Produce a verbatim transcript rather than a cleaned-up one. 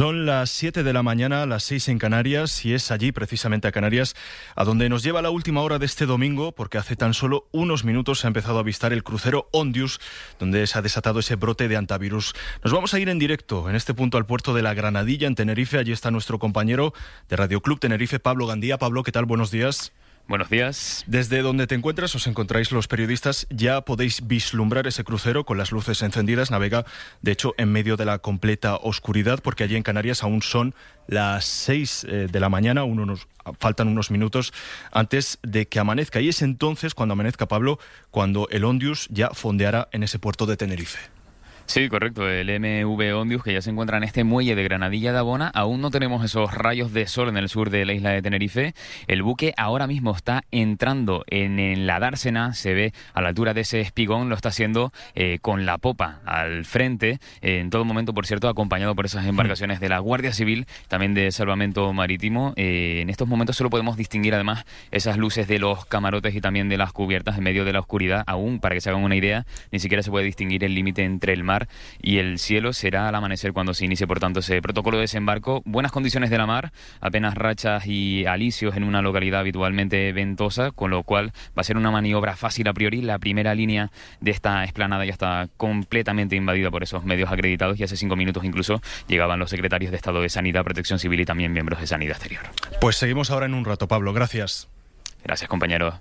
Son las siete de la mañana, las seis en Canarias, y es allí, precisamente a Canarias, a donde nos lleva la última hora de este domingo, porque hace tan solo unos minutos se ha empezado a avistar el crucero Ondius, donde se ha desatado ese brote de antivirus. Nos vamos a ir en directo, en este punto, al puerto de la Granadilla, en Tenerife. Allí está nuestro compañero de Radio Club Tenerife, Pablo Gandía. Pablo, ¿qué tal? Buenos días. Buenos días. Desde donde te encuentras, os encontráis los periodistas, ya podéis vislumbrar ese crucero con las luces encendidas. Navega, de hecho, en medio de la completa oscuridad, porque allí en Canarias aún son las seis eh, de la mañana, aún unos, faltan unos minutos antes de que amanezca. Y es entonces, cuando amanezca, Pablo, cuando el Ondius ya fondeará en ese puerto de Tenerife. Sí, correcto. El M V Ondius, que ya se encuentra en este muelle de Granadilla de Abona, aún no tenemos esos rayos de sol en el sur de la isla de Tenerife. El buque ahora mismo está entrando en, en la dársena, se ve a la altura de ese espigón, lo está haciendo eh, con la popa al frente, eh, en todo momento, por cierto, acompañado por esas embarcaciones de la Guardia Civil, también de Salvamento Marítimo. Eh, en estos momentos solo podemos distinguir además esas luces de los camarotes y también de las cubiertas en medio de la oscuridad. Aún, para que se hagan una idea, ni siquiera se puede distinguir el límite entre el mar y el cielo. Será al amanecer cuando se inicie, por tanto, ese protocolo de desembarco. Buenas condiciones de la mar, apenas rachas y alisios en una localidad habitualmente ventosa, con lo cual va a ser una maniobra fácil a priori. La primera línea de esta explanada ya está completamente invadida por esos medios acreditados, y hace cinco minutos incluso llegaban los secretarios de Estado de Sanidad, Protección Civil y también miembros de Sanidad Exterior. Pues seguimos ahora en un rato, Pablo. Gracias. Gracias, compañero.